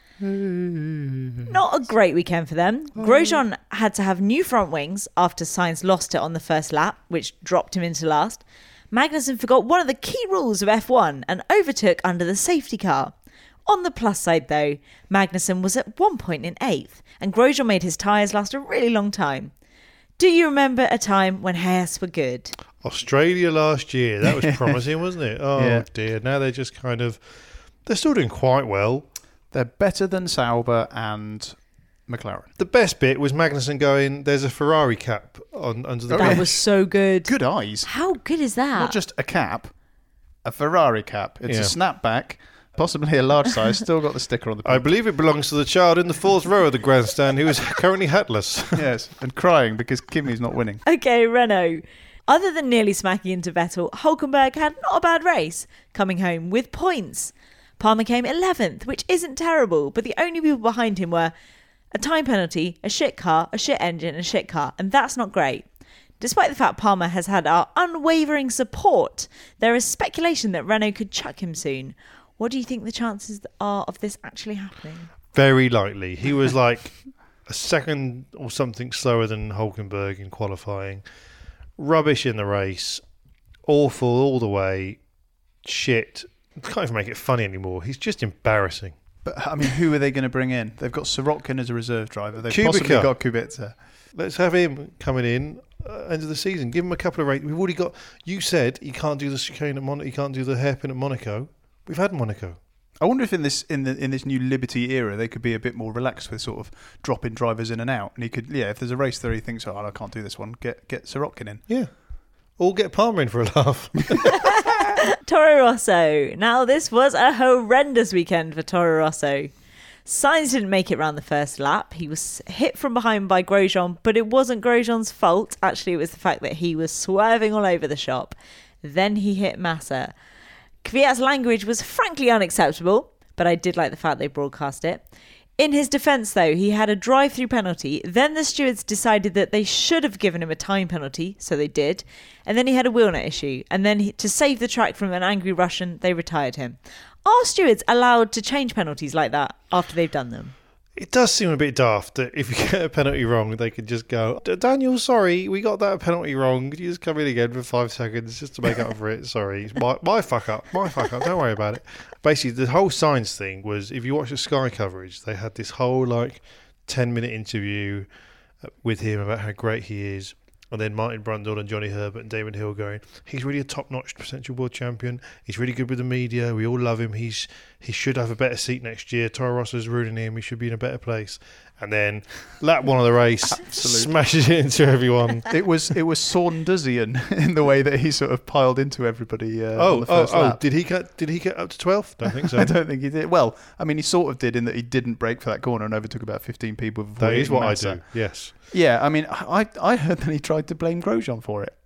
Not a great weekend for them. Grosjean had to have new front wings after Sainz lost it on the first lap, which dropped him into last. Magnussen forgot one of the key rules of F1 and overtook under the safety car. On the plus side, though, Magnussen was at one point in 8th, and Grosjean made his tyres last a really long time. Do you remember a time when Hayes were good? Australia last year. That was promising, wasn't it? Oh, dear. Now they're just they're still doing quite well. They're better than Sauber and McLaren. The best bit was Magnussen going, there's a Ferrari cap under the That was so good. Good eyes. How good is that? Not just a cap, a Ferrari cap. It's a snapback, possibly a large size, still got the sticker on the back. I believe it belongs to the child in the 4th row of the grandstand who is currently hatless. Yes, and crying because Kimi's not winning. Okay, Renault. Other than nearly smacking into Vettel, Hülkenberg had not a bad race, coming home with points. Palmer came 11th, which isn't terrible, but the only people behind him were a time penalty, a shit car, a shit engine, and a shit car, and that's not great. Despite the fact Palmer has had our unwavering support, there is speculation that Renault could chuck him soon. What do you think the chances are of this actually happening? Very likely. He was like a second or something slower than Hülkenberg in qualifying. Rubbish in the race. Awful all the way. Shit. Can't even make it funny anymore. He's just embarrassing. But, I mean, who are they going to bring in? They've got Sirotkin as a reserve driver. They've Kubica. possibly got Kubica. Let's have him coming in end of the season. Give him a couple of races. We've already got... You said he can't do the chicane at Monaco. He can't do the hairpin at Monaco. We've had Monaco. I wonder if in this new Liberty era they could be a bit more relaxed with sort of dropping drivers in and out. And he could, if there's a race there he thinks, I can't do this one, get Sirotkin in. Yeah. Or get Palmer in for a laugh. Toro Rosso. Now, this was a horrendous weekend for Toro Rosso. Sainz didn't make it round the first lap. He was hit from behind by Grosjean, but it wasn't Grosjean's fault. Actually, it was the fact that he was swerving all over the shop. Then he hit Massa. Kvyat's language was frankly unacceptable, but I did like the fact they broadcast it. In his defence, though, he had a drive-through penalty. Then the stewards decided that they should have given him a time penalty, so they did. And then he had a wheel nut issue. And then to save the track from an angry Russian, they retired him. Are stewards allowed to change penalties like that after they've done them? It does seem a bit daft that if you get a penalty wrong, they could just go, Daniel, sorry, we got that penalty wrong. Could you just come in again for 5 seconds just to make up for it? Sorry, it's my fuck up. Don't worry about it. Basically, the whole Sainz thing was, if you watch the Sky coverage, they had this whole 10-minute interview with him about how great he is. And then Martin Brundle and Johnny Herbert and Damon Hill going, he's really a top-notch potential world champion. He's really good with the media. We all love him. He should have a better seat next year. Toro Rosso's ruining him. He should be in a better place. And then lap one of the race, smashes it into everyone. It was Saundersian in the way that he sort of piled into everybody on the first lap. Did he get up to 12th? Don't think so. I don't think he did. Well, I mean, he sort of did in that he didn't brake for that corner and overtook about 15 people before That he is what Massa. I do, yes. Yeah, I mean, I heard that he tried to blame Grosjean for it,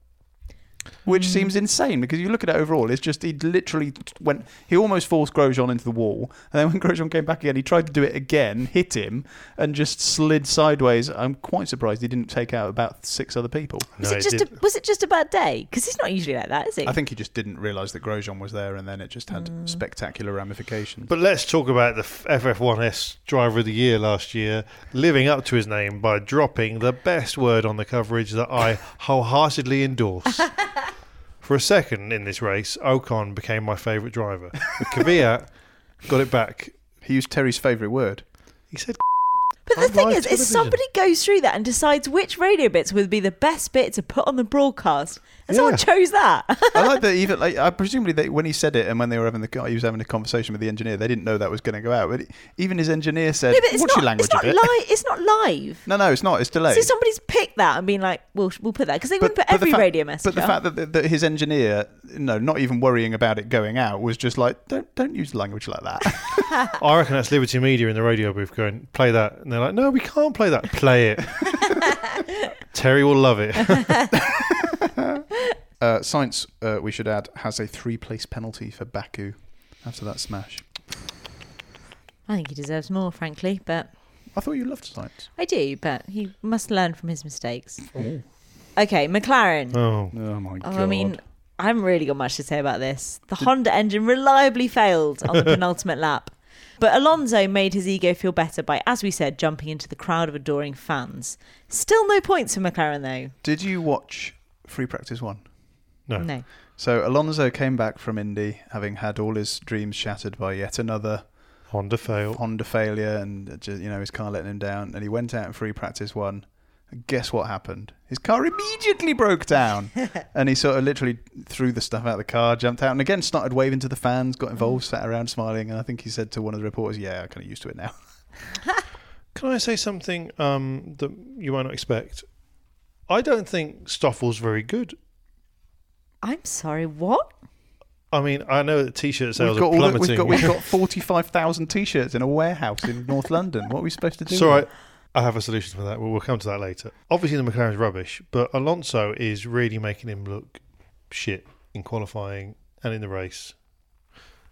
which seems insane because you look at it overall, it's just he literally he almost forced Grosjean into the wall, and then when Grosjean came back again, he tried to do it again, hit him, and just slid sideways. I'm quite surprised he didn't take out about 6 other people. Was it just a bad day? Because he's not usually like that, is he? I think he just didn't realise that Grosjean was there, and then it just had spectacular ramifications. But let's talk about the FF1S Driver of the Year last year, living up to his name by dropping the best word on the coverage that I wholeheartedly endorse. For a second in this race, Ocon became my favourite driver. But Kvyat got it back. He used Terry's favourite word. He said, but the thing is, if somebody goes through that and decides which radio bits would be the best bit to put on the broadcast, and someone chose that. I like that. Even presumably when he said it and when they were having he was having a conversation with the engineer, they didn't know that was going to go out. But even his engineer said, "What's your language of it?" It's not live. No, it's not. It's delayed. So somebody's picked that and been like, "We'll put that," because they wouldn't put every radio message. But the fact that his engineer, not even worrying about it going out, was just like, "Don't use language like that." I reckon that's Liberty Media in the radio booth going, "Play that," and they're like, "No, we can't play that. Play it." Terry will love it. Sainz, we should add, has a 3-place penalty for Baku after that smash. I think he deserves more, frankly, but... I thought you loved Sainz. I do, but he must learn from his mistakes. Oh. Okay, McLaren. Oh my God. I mean, I haven't really got much to say about this. The Honda engine reliably failed on the penultimate lap. But Alonso made his ego feel better by, as we said, jumping into the crowd of adoring fans. Still no points for McLaren, though. Did you watch Free Practice 1? No. So Alonso came back from Indy, having had all his dreams shattered by yet another Honda failure, and his car letting him down. And he went out in Free Practice 1. And guess what happened? His car immediately broke down, and he sort of literally threw the stuff out of the car, jumped out, and again started waving to the fans, got involved, sat around smiling. And I think he said to one of the reporters, "Yeah, I'm kind of used to it now." Can I say something that you might not expect? I don't think Stoffel's very good. I'm sorry, what? I mean, I know that T-shirt sales are plummeting. We've got 45,000 T-shirts in a warehouse in North London. What are we supposed to do? So I have a solution for that. We'll come to that later. Obviously, the McLaren's rubbish, but Alonso is really making him look shit in qualifying and in the race.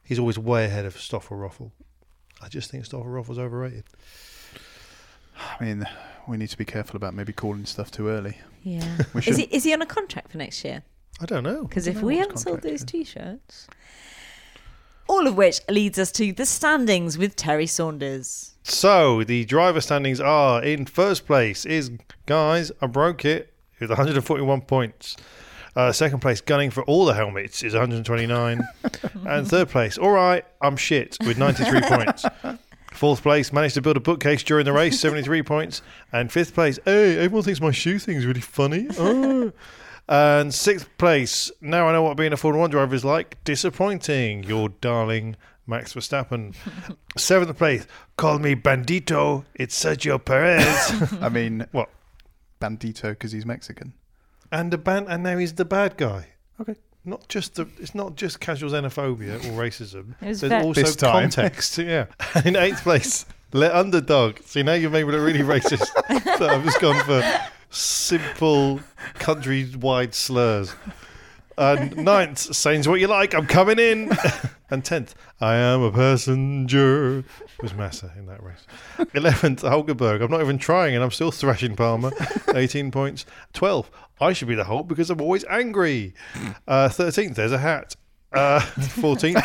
He's always way ahead of Stoffel Ruffel. I just think Stoffel Ruffel's overrated. I mean, we need to be careful about maybe calling stuff too early. Yeah. We should- Is he on a contract for next year? I don't know. Because I if don't know we what haven't his sold contract those is. T-shirts... All of which leads us to the standings with Terry Saunders. So, the driver standings are in first place is, guys, I broke it, with 141 points. Second place, gunning for all the helmets, is 129. And third place, all right, I'm shit, with 93 points. Fourth place, managed to build a bookcase during the race, 73 points. And fifth place, hey, everyone thinks my shoe thing's really funny. Oh. And sixth place, now I know what being a Formula 1 driver is like, disappointing, your darling Max Verstappen. Seventh place, call me Bandito, it's Sergio Perez. I mean, What? Bandito because he's Mexican. And now he's the bad guy. Okay. It's not just casual xenophobia or racism. It was There's fair. also This time. context. Yeah. And in eighth place, let underdog. See, now you've made me look really racist. So I've just gone for simple countrywide slurs. Ninth, saying's what you like, I'm coming in. And 10th, I am a passenger. Was Massa in that race. 11th, Hulkenberg. I'm not even trying and I'm still thrashing Palmer. 18 points. 12th, I should be the Hulk because I'm always angry. 13th, there's a hat. 14th.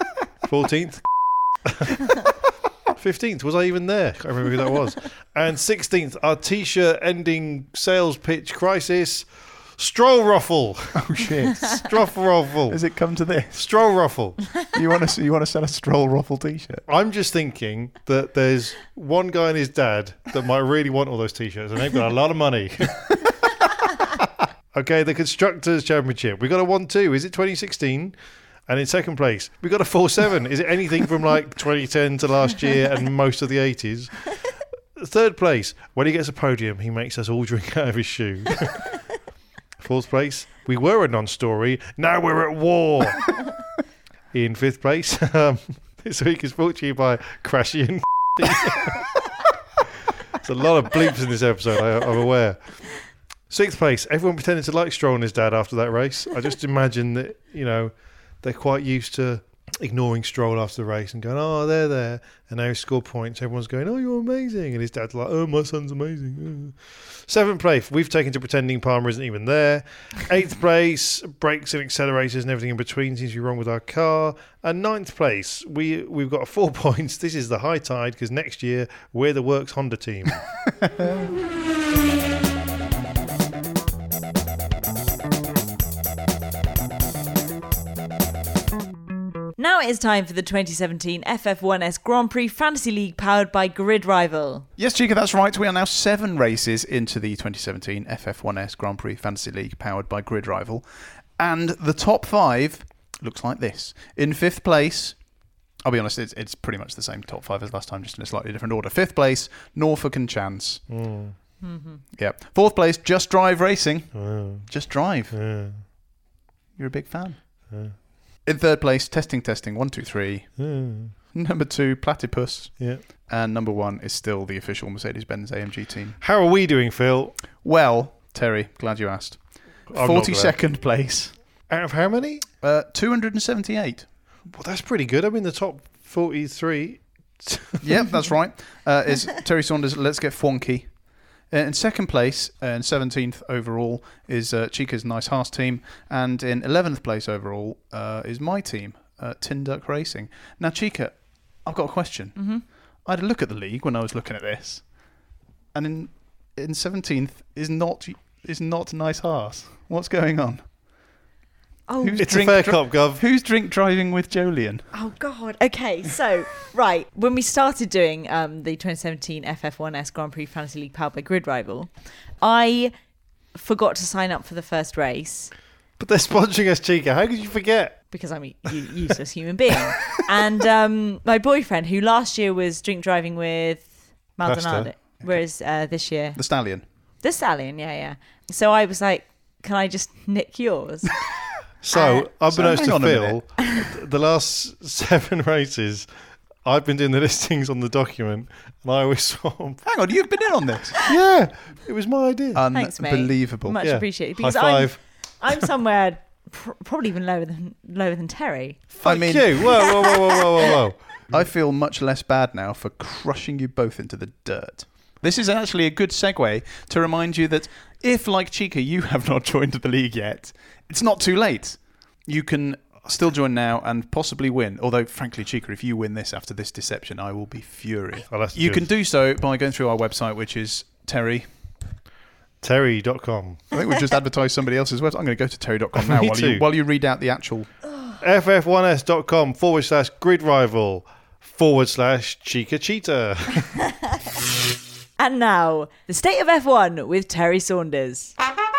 15th, was I even there? Can't remember who that was. And 16th, our t-shirt ending sales pitch crisis. Stroll Ruffle. Oh shit! Stroll Ruffle. Has it come to this? Stroll Ruffle. You want to sell a Stroll Ruffle T-shirt? I'm just thinking that there's one guy and his dad that might really want all those t-shirts, and they've got a lot of money. Okay, the Constructors' Championship. We got a 1-2. Is it 2016? And in second place, we got a 4-7. Is it anything from like 2010 to last year and most of the 80s? Third place, when he gets a podium, he makes us all drink out of his shoe. Fourth place, we were a non-story, now we're at war. In fifth place, this week is brought to you by Crashy and There's a lot of bleeps in this episode, I'm aware. Sixth place, everyone pretended to like Stroll and his dad after that race. I just imagine that, they're quite used to ignoring Stroll after the race and going, oh, they're there. And now he scored points. Everyone's going, oh, you're amazing. And his dad's like, oh, my son's amazing. Seventh place, we've taken to pretending Palmer isn't even there. Eighth place, brakes and accelerators and everything in between seems to be wrong with our car. And ninth place, we've got 4 points. This is the high tide because next year we're the Works Honda team. Now it is time for the 2017 FF1S Grand Prix Fantasy League powered by Grid Rival. Yes, Chica, that's right. We are now 7 races into the 2017 FF1S Grand Prix Fantasy League powered by Grid Rival. And the top 5 looks like this. In 5th place, I'll be honest, it's pretty much the same top 5 as last time, just in a slightly different order. 5th place, Norfolk and Chance. Mm-hmm. Yeah. 4th place, Just Drive Racing. Just Drive. You're a big fan. In 3rd place, Testing, 1, 2, 3. Number 2, Platypus. Yeah. And number 1 is still the official Mercedes-Benz AMG team. How are we doing, Phil? Well, Terry, glad you asked. I'm not glad. 42nd place. Out of how many? 278. Well, that's pretty good. I'm in the top 43. Yep, that's right. Is Terry Saunders' Let's Get Funky. In 2nd place, and 17th overall, is Chica's Nice Haas team. And in 11th place overall is my team, Tin Duck Racing. Now, Chica, I've got a question. Mm-hmm. I had a look at the league when I was looking at this. And in 17th is not Nice Haas. What's going on? Oh, It's a fair cop, Gov. Who's drink driving with Jolien? Oh, God. Okay, so, right, when we started doing the 2017 FF1S Grand Prix Fantasy League powered by Grid Rival, I forgot to sign up for the first race. But they're sponsoring us, Chica. How could you forget? Because I'm a useless human being. And my boyfriend, who last year was drink driving with Maldonado, whereas this year... The Stallion. The Stallion, yeah. So I was like, can I just nick yours? So, unbeknownst hang to on a Phil, the last 7 races, I've been doing the listings on the document, and I always swap. Hang on, you've been in on this? Yeah, it was my idea. Thanks, mate. Unbelievable. Much Yeah. appreciated. High Because five. I'm somewhere probably even lower than Terry. Fuck you. Whoa. I feel much less bad now for crushing you both into the dirt. This is actually a good segue to remind you that if, like Chica, you have not joined the league yet, it's not too late. You can still join now and possibly win. Although, frankly, Chica, if you win this after this deception, I will be furious. You can do so by going through our website, which is Terry. Terry.com. I think we've just advertised somebody else's website. I'm going to go to Terry.com now while you read out the actual... ff1s.com/grid rival /Chica Cheetah. And now, the state of F1 with Terry Saunders.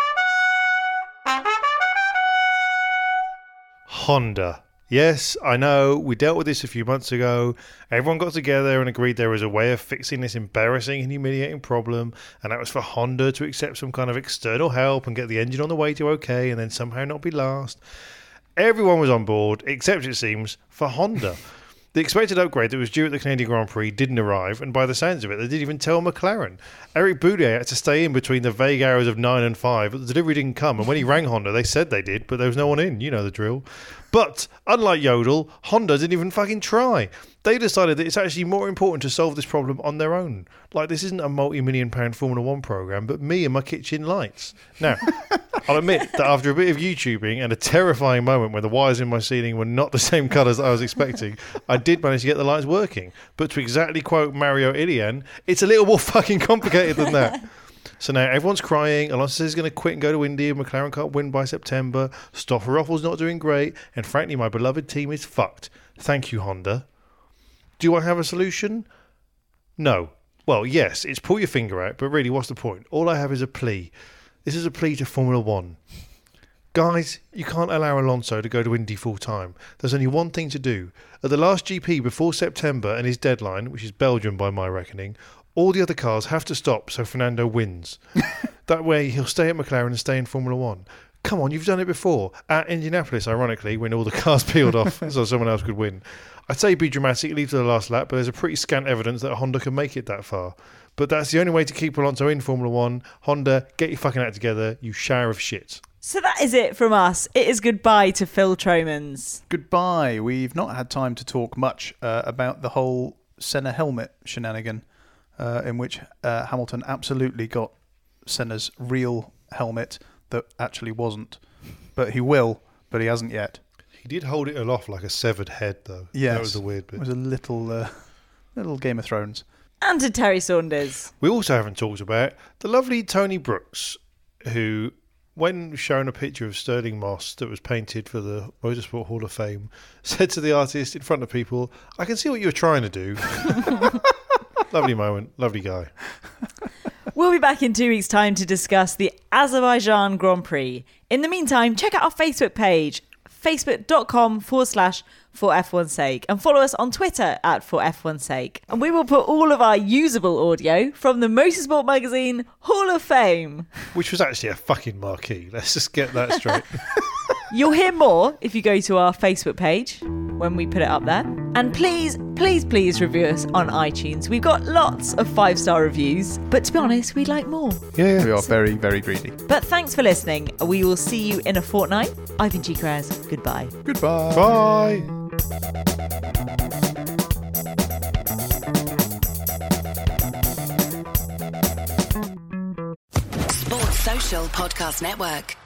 Honda. Yes, I know, we dealt with this a few months ago. Everyone got together and agreed there was a way of fixing this embarrassing and humiliating problem, and that was for Honda to accept some kind of external help and get the engine on the way to okay and then somehow not be last. Everyone was on board, except, it seems, for Honda. The expected upgrade that was due at the Canadian Grand Prix didn't arrive, and by the sounds of it, they didn't even tell McLaren. Eric Boudier had to stay in between the vague hours of 9 and 5, but the delivery didn't come, and when he rang Honda, they said they did, but there was no one in. You know the drill. But, unlike Yodel, Honda didn't even fucking try. They decided that it's actually more important to solve this problem on their own. Like, this isn't a multi-million-pound Formula 1 programme, but me and my kitchen lights. Now, I'll admit that after a bit of YouTubing and a terrifying moment when the wires in my ceiling were not the same colours I was expecting, I did manage to get the lights working. But to exactly quote Mario Ilian, it's a little more fucking complicated than that. So now everyone's crying. Alonso says he's going to quit and go to India. McLaren can't win by September. Stoffel-Ruffle's not doing great. And frankly, my beloved team is fucked. Thank you, Honda. Do I have a solution? No. Well, yes, it's pull your finger out, but really, what's the point? All I have is a plea. This is a plea to Formula 1. Guys, you can't allow Alonso to go to Indy full time. There's only one thing to do. At the last GP before September and his deadline, which is Belgium by my reckoning, all the other cars have to stop so Fernando wins. That way he'll stay at McLaren and stay in Formula 1. Come on, you've done it before. At Indianapolis, ironically, when all the cars peeled off so someone else could win. I'd say be dramatic, leave to the last lap, but there's a pretty scant evidence that Honda can make it that far. But that's the only way to keep Alonso in Formula 1. Honda, get your fucking act together, you shower of shit. So that is it from us. It is goodbye to Phil Tromans. Goodbye. We've not had time to talk much about the whole Senna helmet shenanigan, in which Hamilton absolutely got Senna's real helmet that actually wasn't. But he will, but he hasn't yet. He did hold it aloft like a severed head, though. Yes. That was the weird bit. It was a little Game of Thrones. And to Terry Saunders. We also haven't talked about the lovely Tony Brooks, who, when shown a picture of Sterling Moss that was painted for the Motorsport Hall of Fame, said to the artist in front of people, I can see what you were trying to do. Lovely moment. Lovely guy. We'll be back in 2 weeks' time to discuss the Azerbaijan Grand Prix. In the meantime, check out our Facebook page, facebook.com/forf1sake, and follow us on Twitter @forf1sake. And we will put all of our usable audio from the Motorsport Magazine Hall of Fame. Which was actually a fucking marquee. Let's just get that straight. You'll hear more if you go to our Facebook page when we put it up there. And please, please, please review us on iTunes. We've got lots of 5-star reviews, but to be honest, we'd like more. Yeah. We are very, very greedy. But thanks for listening. We will see you in a fortnight. I've been Chica Az. Goodbye. Goodbye. Bye. Sports Social Podcast Network.